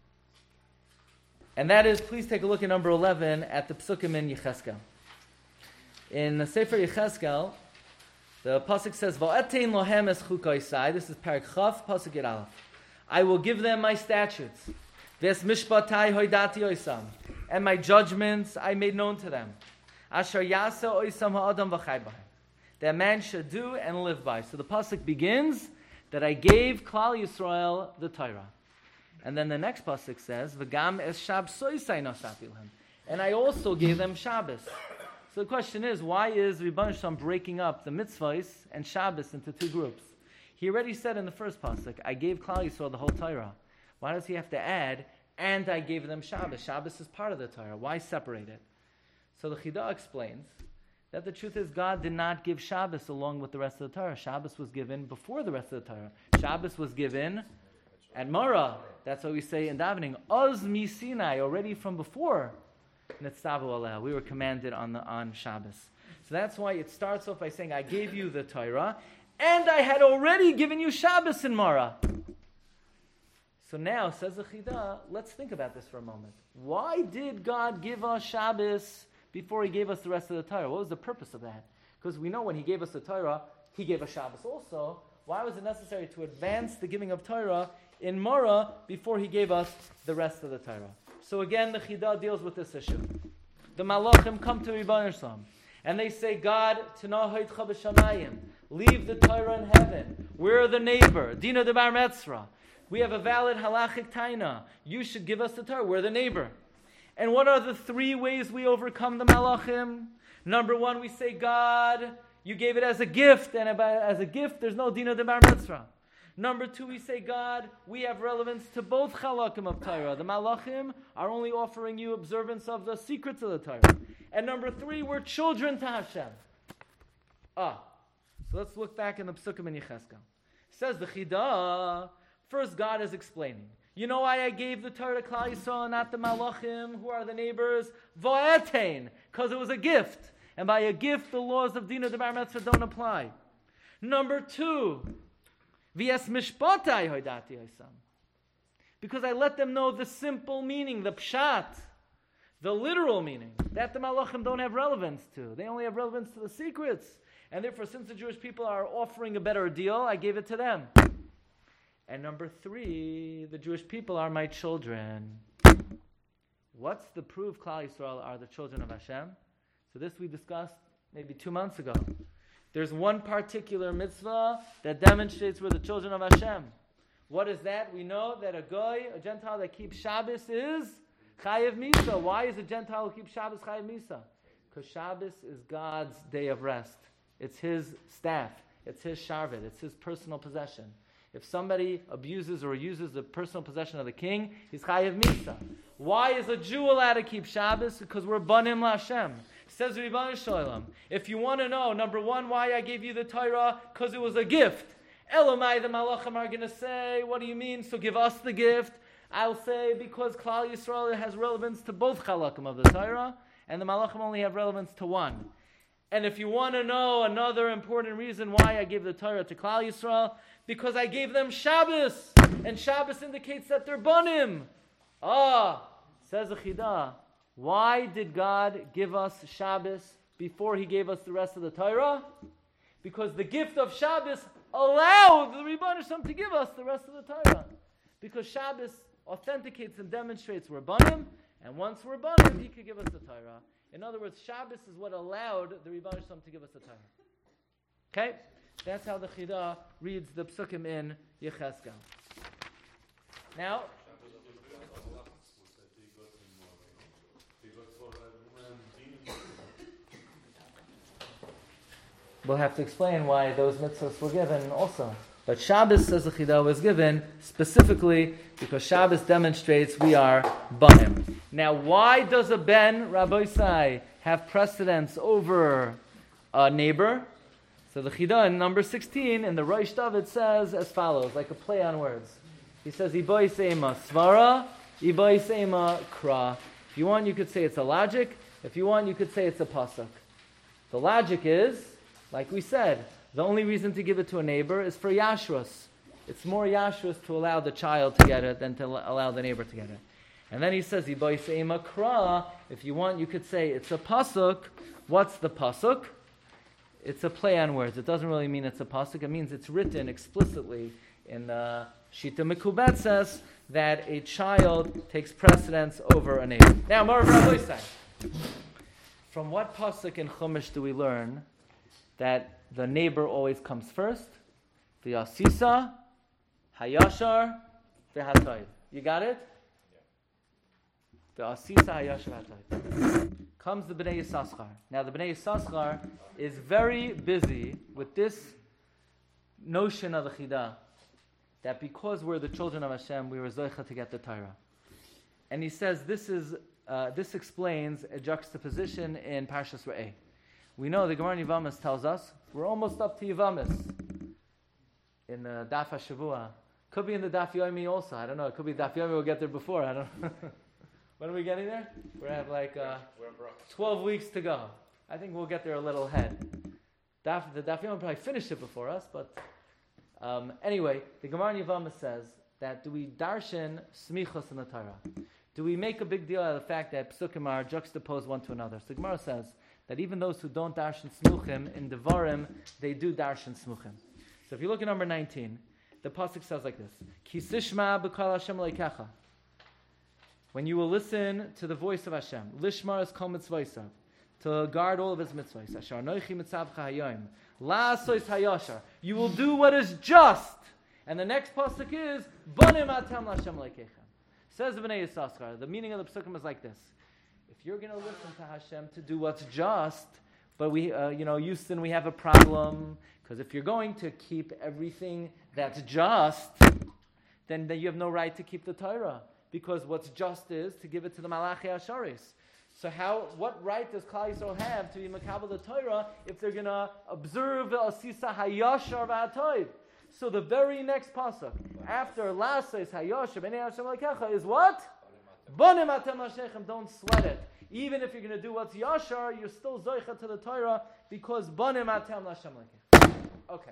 and that is, please take a look at number eleven at the Psukim in Yecheskel. In the Sefer Yecheskel, the pasuk says, "Va'etein lohem es chukaisai." This is Parak Chaf, pasuk Yud Aleph. I will give them my statutes. Ves mishpatai hoidati oisam, and my judgments I made known to them. Asher yasa oisam ha'adam v'chai b'hem, that man should do and live by. So the pasuk begins that I gave Klal Yisrael the Torah, and then the next pasuk says, "V'gam es shab soisai nasati lehem," and I also gave them Shabbos. So the question is, why is Rebbeinu Shalom breaking up the mitzvahs and Shabbos into two groups? He already said in the first pasuk, I gave Klal Yisrael the whole Torah. Why does he have to add, and I gave them Shabbos? Shabbos is part of the Torah. Why separate it? So the Chidah explains that the truth is God did not give Shabbos along with the rest of the Torah. Shabbos was given before the rest of the Torah. Shabbos was given at Mara. That's what we say in davening. Oz mi Sinai, already from before. Nitzavu aleh. We were commanded on the on Shabbos. So that's why it starts off by saying, I gave you the Torah, and I had already given you Shabbos in Mara. So now, says the Chidah, let's think about this for a moment. Why did God give us Shabbos before He gave us the rest of the Torah? What was the purpose of that? Because we know when He gave us the Torah, He gave us Shabbos also. Why was it necessary to advance the giving of Torah in Mara before He gave us the rest of the Torah? So again, the Chidah deals with this issue. The Malachim come to Rebbeinu Shalom, and they say, God, T'nahoitcha b'shamayim, leave the Torah in heaven. We're the neighbor. Dina de Bar Metzra. We have a valid halachic taina. You should give us the Torah. We're the neighbor. And what are the three ways we overcome the Malachim? Number one, we say, God, you gave it as a gift, and as a gift, there's no dina de bar mitzvah. Number two, we say, God, we have relevance to both chalakim of Torah. The malachim are only offering you observance of the secrets of the Torah. And number three, we're children to Hashem. Ah, so let's look back in the Psukim in Yechezkel. Says the Chidah, first God is explaining. You know why I gave the Torah to Klal Yisrael, not the malachim, who are the neighbors? Va'etein, because it was a gift. And by a gift, the laws of Dina de Bar Mitzvah don't apply. Number two, V'es mishpatai hoidati Hasam. Because I let them know the simple meaning, the pshat, the literal meaning, that the malachim don't have relevance to. They only have relevance to the secrets. And therefore, since the Jewish people are offering a better deal, I gave it to them. And number three, the Jewish people are my children. What's the proof Klal Yisrael are the children of Hashem? So this we discussed maybe two months ago. There's one particular mitzvah that demonstrates we're the children of Hashem. What is that? We know that a goy, a Gentile that keeps Shabbos is Chayev Misa. Why is a Gentile who keeps Shabbos Chayev Misa? Because Shabbos is God's day of rest. It's His staff. It's His sharvet. It's His personal possession. If somebody abuses or uses the personal possession of the king, he's Chayev Misa. Why is a Jew allowed to keep Shabbos? Because we're Banim LaHashem. Says Ribbon Shalom, if you want to know, number one, why I gave you the Torah, because it was a gift. Elamai, the Malachim are going to say, what do you mean? So give us the gift. I'll say, because Klal Yisrael has relevance to both Chalakim of the Torah, and the Malachim only have relevance to one. And if you want to know another important reason why I gave the Torah to Klal Yisrael, because I gave them Shabbos, and Shabbos indicates that they're Banim. Ah, says the Chidah, why did God give us Shabbos before He gave us the rest of the Torah? Because the gift of Shabbos allowed the Rebbeinu Shem to give us the rest of the Torah. Because Shabbos authenticates and demonstrates we're Banim, and once we're Banim, He could give us the Torah. In other words, Shabbos is what allowed the Rebbeinu Shem to give us the Torah. Okay? That's how the Chidah reads the Psukim in Yechezkel. Now, we'll have to explain why those mitzvahs were given also. But Shabbos, says the Chidah, was given specifically because Shabbos demonstrates we are Banim. Now, why does a Ben, Rabbi Isai, have precedence over a neighbor? So the Chidah in number sixteen, in the Rosh David says as follows, like a play on words. He says, Iboy Seima Svara, Iboy Seima Kra. If you want, you could say it's a logic. If you want, you could say it's a pasuk. The logic is, like we said, the only reason to give it to a neighbor is for yashrus. It's more yashrus to allow the child to get it than to allow the neighbor to get it. And then he says, Iboy Seima Kra. If you want, you could say it's a pasuk. What's the pasuk? It's a play on words. It doesn't really mean it's a pasuk. It means it's written explicitly in the Shita Mekubet says that a child takes precedence over a neighbor. Now, more of Rabbi Isai. From what pasuk in Chumash do we learn that the neighbor always comes first? The Asisa, Hayashar, the Hatayv. You got it? The Asisa, Hayashar, Hatayv. Comes the Bnei Yissaschar. Now the Bnei Yissaschar is very busy with this notion of the Chidah, that because we're the children of Hashem, we were Zoicha to get the Torah. And he says this is uh, this explains a juxtaposition in Parshas Re'eh. We know the Gemara in Yevamos tells us we're almost up to Yevamos in the Daf HaShavua. Could be in the Daf Yomi also. I don't know. It could be Daf Yomi. We'll get there before. I don't know. When are we getting there? We have like uh, twelve weeks to go. I think we'll get there a little ahead. Daf, the Daf Yomi will probably finish it before us, but um, anyway, the Gemara in Yevamos says that do we darshan smichos in the Torah? Do we make a big deal out of the fact that psukim are juxtaposed one to another? So the Gemara says that even those who don't darshan smuchim in Devarim, they do darshan smuchim. So if you look at number nineteen, the pasuk says like this: Ki sishma b'kol Hashem leikecha. When you will listen to the voice of Hashem, lishmar es kol mitzvaysav, to guard all of His mitzvahs. Asher anochi mitzavcha hayom, la'asos hayashar. You will do what is just. And the next pasuk is banim atam l'Hashem leikecha. Says the Bnei Yissaschar. The meaning of the psukim is like this: if you're going to listen to Hashem to do what's just, but we, uh, you know, Houston, we have a problem, because if you're going to keep everything that's just, then, then you have no right to keep the Torah, because what's just is to give it to the Malachi Asharis. So how, what right does Klal Yisrael have to be makabel the Torah if they're going to observe the Asisa Hayashar V'Atoiv? So the very next pasuk after Lases Hayashar B'nei Hashem Lekecha is what? Banim Atem Lashechem. Don't sweat it. Even if you're going to do what's Yashar, you're still Zoicha to the Torah because Banim Atem Lashem Lekecha. Okay.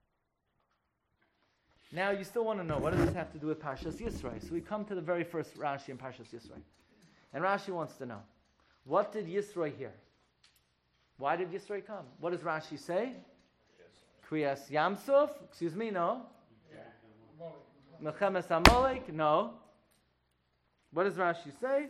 Now you still want to know, what does this have to do with Parshas Yisro? So we come to the very first Rashi in Parshas Yisro. And Rashi wants to know, what did Yisro hear? Why did Yisro come? What does Rashi say? Kriyas Yamsuf? Excuse me, no. Melchemes Amalek? No. What does Rashi say?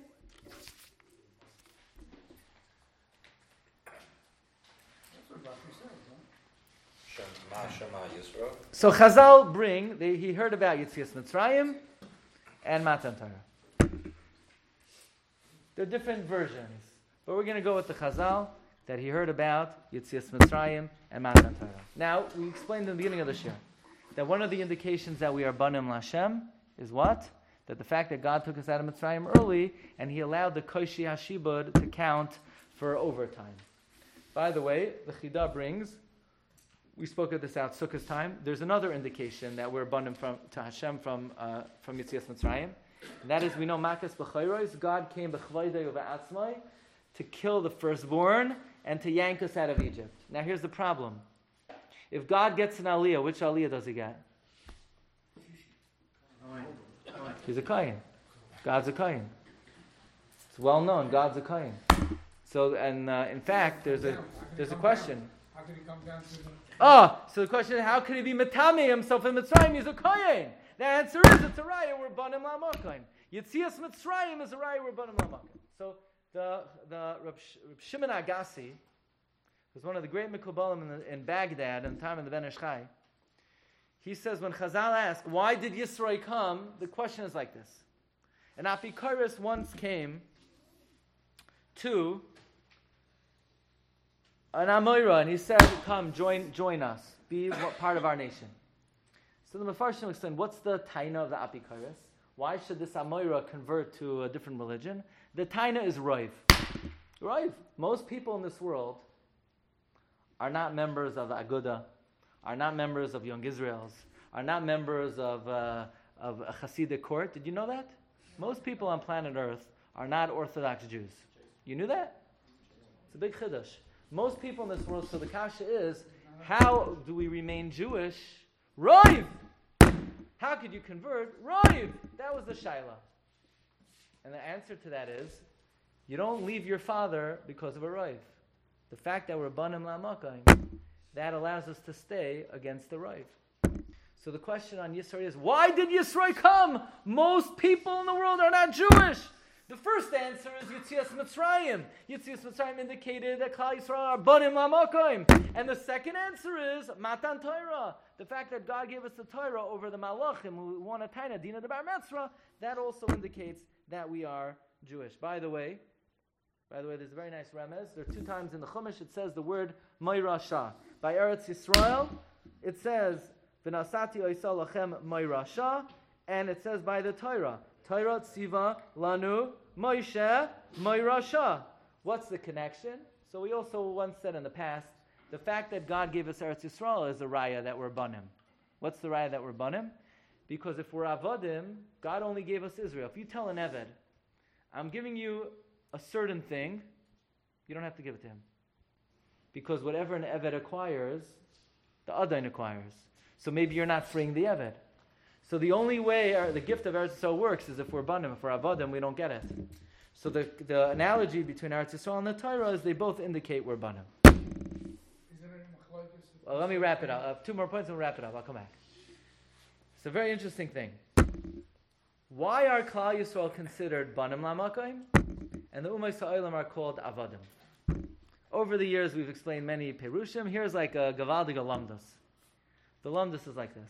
So Chazal bring, they, he heard about Yetzias Mitzrayim and Matan Torah. They're different versions, but we're going to go with the Chazal that he heard about Yetzias Mitzrayim and Matan Torah. Now, we explained in the beginning of the shir that one of the indications that we are Banim Lashem is what? That the fact that God took us out of Mitzrayim early and he allowed the Koshi Hashibud to count for overtime. By the way, the Chidah brings, we spoke of this out Sukkah's time, there's another indication that we're Banim from, to Hashem from uh, from Yetzias Mitzrayim. And that is, we know Makas B'chayros, God came B'chvaydei U'Va'atzmai to kill the firstborn and to yank us out of Egypt. Now here's the problem. If God gets an aliyah, which aliyah does he get? He's a Kohen. God's a Kohen. It's well known, God's a Kohen. So, and uh, in fact, there's a there's a question. How could he come down to the... Oh, so the question is, how could he be Matame himself in Mitzrayim? He's a Kohen. The answer is, it's a raya, we're Banim La'Makom. Yetzias Mitzrayim is a raya, we're Banim La'Makom. So, the the Reb Shimon Agassi was one of the great Mikubalim in, the, in Baghdad in the time of the Ben Ish Chai. He says, when Chazal ask, why did Yisro come? The question is like this. An Apikoros once came to an Amoira, and he said, come, join join us, be part of our nation. So the Mefarshim will explain, what's the taina of the Apikoros? Why should this Amoira convert to a different religion? The taina is Roiv. Roiv. Most people in this world are not members of the Aguda, are not members of Young Israels, are not members of, uh, of a Hasidic court. Did you know that? Most people on planet Earth are not Orthodox Jews. You knew that? It's a big chiddush. Most people in this world, so the kasha is, how do we remain Jewish? Roiv! How could you convert? Roiv! That was the shaila. And the answer to that is, you don't leave your father because of a roiv. The fact that we're Banim La'Makom, that allows us to stay against the roiv. So the question on Yisro is, why did Yisro come? Most people in the world are not Jewish. The first answer is Yetzias Mitzrayim. Yetzias Mitzrayim indicated that Klal Yisrael are Banim La'Makom. And the second answer is Matan Torah. The fact that God gave us the Torah over the Malachim who want a Taina, Dina de Bar Metzra, that also indicates that we are Jewish. By the way, by the way, there's a very nice remez. There are two times in the Chumash it says the word Moirasha. By Eretz Yisrael, it says V'nasati oisal lachem Moirasha, and it says by the Torah, Torah tziva lanu Moshe Moirasha. What's the connection? So we also once said in the past, the fact that God gave us Eretz Yisrael is a raya that we're banim. What's the raya that we're banim? Because if we're avodim, God only gave us Israel. If you tell an Eved, I'm giving you a certain thing, you don't have to give it to him. Because whatever an Eved acquires, the Adain acquires. So maybe you're not freeing the Eved. So the only way or the gift of Eretz Yisrael works is if we're banim. If we're avodim, we don't get it. So the, the analogy between Eretz Yisrael and the Torah is they both indicate we're banim. Well, let me wrap it up. I have two more points and we'll wrap it up. I'll come back. It's a very interesting thing. Why are Klal Yisrael considered Banim La'Makom? And the Umay Sa'olam are called Avadim. Over the years, we've explained many Perushim. Here's like a Gavaldig Lamdas. The Lamdas is like this.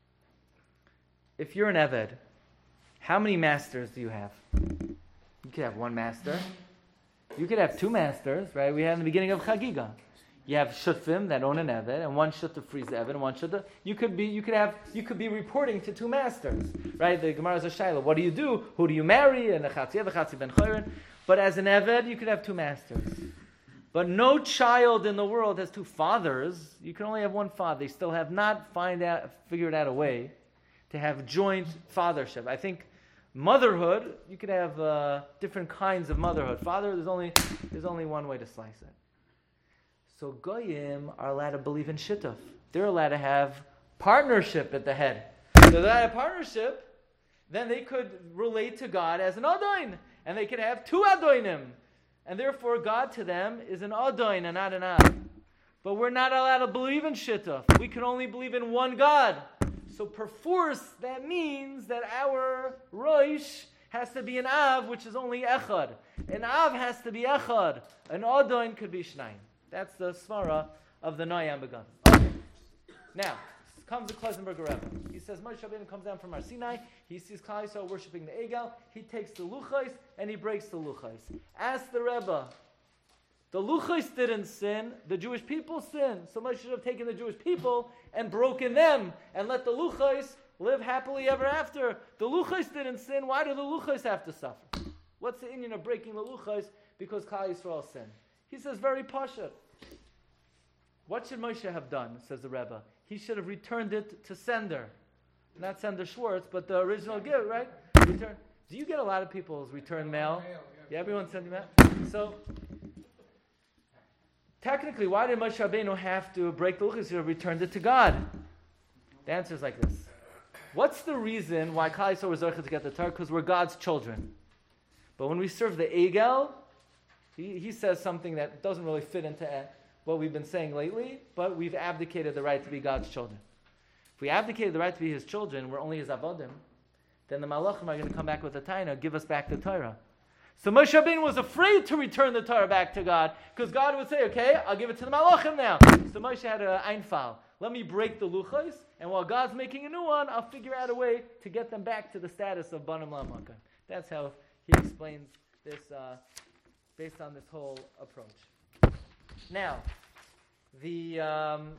If you're an Eved, how many masters do you have? You could have one master. You could have two masters, right? We had in the beginning of Chagiga. You have shutfim that own an eved, and one shut to freeze the eved, and one shut to. You could be, you could have, you could be reporting to two masters, right? The Gemara is a shayla. What do you do? Who do you marry? And the chatzi, the chatzi ben chayrin. But as an eved, you could have two masters. But no child in the world has two fathers. You can only have one father. They still have not find out, figured out a way to have joint fathership. I think motherhood, you could have uh, different kinds of motherhood. Father, there's only there's only one way to slice it. So goyim are allowed to believe in shittuf. They're allowed to have partnership at the head. So they're allowed to have partnership, then they could relate to God as an adoin, and they could have two adoinim, and therefore God to them is an adoin and not an av. But we're not allowed to believe in shittuf. We can only believe in one God. So perforce, that means that our roish has to be an av, which is only echad. An av has to be echad. An adoin could be shnayim. That's the svara of the Noyam Begun. Okay. Now, comes the Klausenberger Rebbe. He says, Moshe Rabbeinu comes down from Har Sinai. He sees Klal Yisrael worshiping the Egel. He takes the luchos and he breaks the luchos. Ask the Rebbe, the luchos didn't sin, the Jewish people sinned. So Moshe should have taken the Jewish people and broken them and let the luchos live happily ever after. The luchos didn't sin. Why do the luchos have to suffer? What's the Indian of breaking the luchos? Because Klal Yisrael sinned. He says, very pashut. What should Moshe have done, says the Rebbe? He should have returned it to sender. Not sender Schwartz, but the original gift, right? Return. Do you get a lot of people's return mail? Yeah, everyone sending that? So, technically, why did Moshe Rabbeinu have to break the luchos? He should have returned it to God. The answer is like this. What's the reason why Klal Yisrael was zocheh to get the Torah? Because we're God's children. But when we serve the Egel, He, he says something that doesn't really fit into what we've been saying lately, but we've abdicated the right to be God's children. If we abdicated the right to be His children, we're only His avodim, then the malachim are going to come back with the taina, give us back the Torah. So Moshe Rabbeinu was afraid to return the Torah back to God, because God would say, okay, I'll give it to the malachim now. So Moshe had an einfal. Let me break the luchos, and while God's making a new one, I'll figure out a way to get them back to the status of banim la'makam. That's how he explains this uh, based on this whole approach. Now, the um,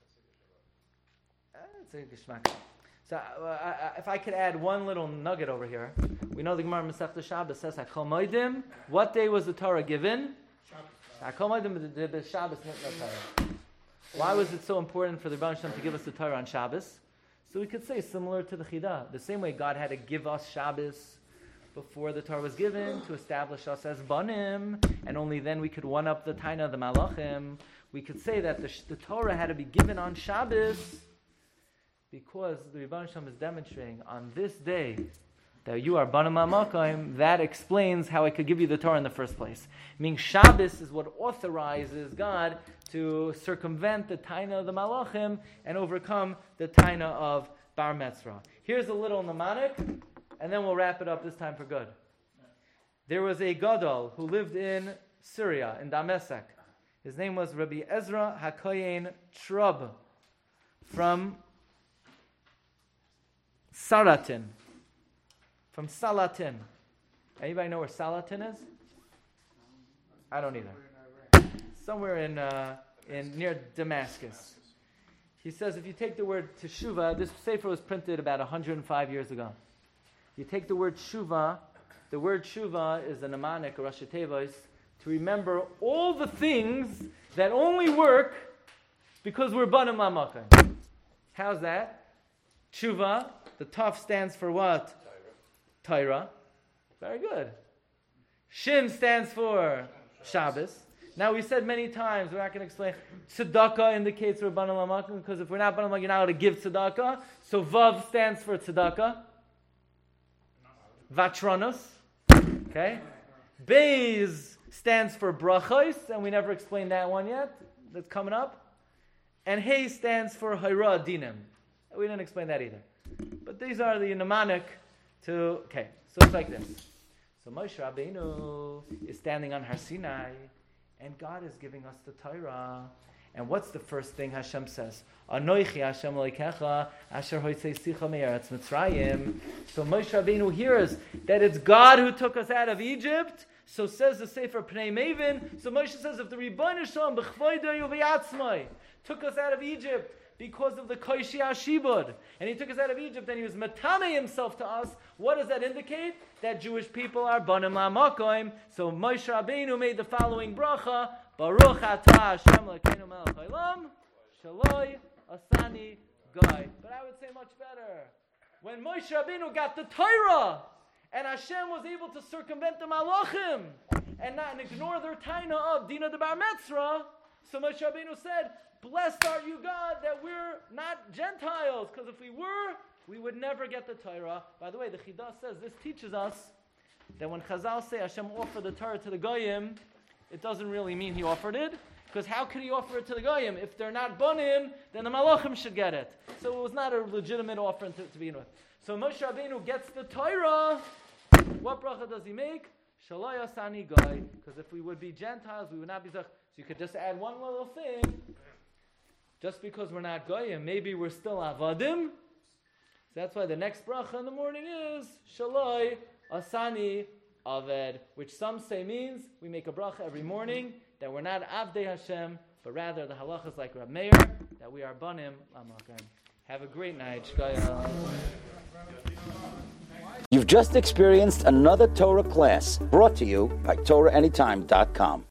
uh, it's a geshmak. So, uh, I, if I could add one little nugget over here, we know the Gemara Masechta Shabbos says Hakol Moedim. What day was the Torah given? Hakol Moedim the Shabbos Torah. Why was it so important for the Rebbeinu Shem to give us the Torah on Shabbos? So we could say similar to the Chidah, the same way God had to give us Shabbos before the Torah was given to establish us as banim, and only then we could one up the taina of the malachim. We could say that the, the Torah had to be given on Shabbos because the Rebbeinu Shem is demonstrating on this day that you are banim la'makayim. That explains how I could give you the Torah in the first place. Meaning Shabbos is what authorizes God to circumvent the taina of the malachim and overcome the taina of bar metzrah. Here's a little mnemonic, and then we'll wrap it up this time for good. There was a gadol who lived in Syria, in Damascus. His name was Rabbi Ezra HaKoyen Trub from Saratin. From Salatin. Anybody know where Salatin is? I don't either. Somewhere in uh, in near Damascus. He says if you take the word teshuvah, this sefer was printed about one hundred five years ago. You take the word shuva, the word shuva is a mnemonic, or Rashi Tevos, to remember all the things that only work because we're banim la'makayim. How's that? Shuva, the taf stands for what? Torah. Very good. Shin stands for Shabbos. Now we said many times, we're not going to explain, tzedakah indicates we're banim la'makayim, because if we're not banim la'makayim, you're not allowed to give tzedakah. So vav stands for tzedakah. Vatronos, okay? Beis stands for brachos, and we never explained that one yet. That's coming up. And Hey stands for Hayra Dinim. We didn't explain that either. But these are the mnemonic to, okay, so it's like this. So Moshe Rabbeinu is standing on Har Sinai, and God is giving us the Torah. And what's the first thing Hashem says? Anoichi Hashem Elokecha Asher Hoitzeisicha Me'eretz Mitzrayim. So Moshe Rabbeinu hears that it's God who took us out of Egypt. So says the Sefer Pnei Maven. So Moshe says, if the Rebbeinu Shalom b'chvoido uveyatzmai took us out of Egypt because of the Koishi Ashibud, and he took us out of Egypt, and he was matame himself to us, what does that indicate? That Jewish people are banim la'makoim. So Moshe Rabbeinu made the following bracha: Baruch atah Hashem Elokeinu melech haolam, shaloi asani gai. But I would say much better. When Moshe Rabbeinu got the Torah, and Hashem was able to circumvent the Malachim, and not and ignore their taina of Dina de Bar Metzra, so Moshe Rabbeinu said, blessed are you, God, that we're not Gentiles, because if we were, we would never get the Torah. By the way, the Chidah says, this teaches us that when Chazal say Hashem offered the Torah to the Goyim, it doesn't really mean he offered it, because how could he offer it to the Goyim? If they're not Bonim, then the Malachim should get it. So it was not a legitimate offering to, to begin with. So Moshe Rabbeinu gets the Torah. What bracha does he make? Shaloi asani gai. Because if we would be Gentiles, we would not be Zach. So you could just add one little thing. Just because we're not Goyim, maybe we're still Avadim. So that's why the next bracha in the morning is Shaloi asani aved, which some say means we make a bracha every morning that we're not Avdei Hashem, but rather the halacha is like Rab Meir, that we are Banim Lamakim. Have a great night. Shkaya. You've just experienced another Torah class brought to you by Torah Anytime dot com.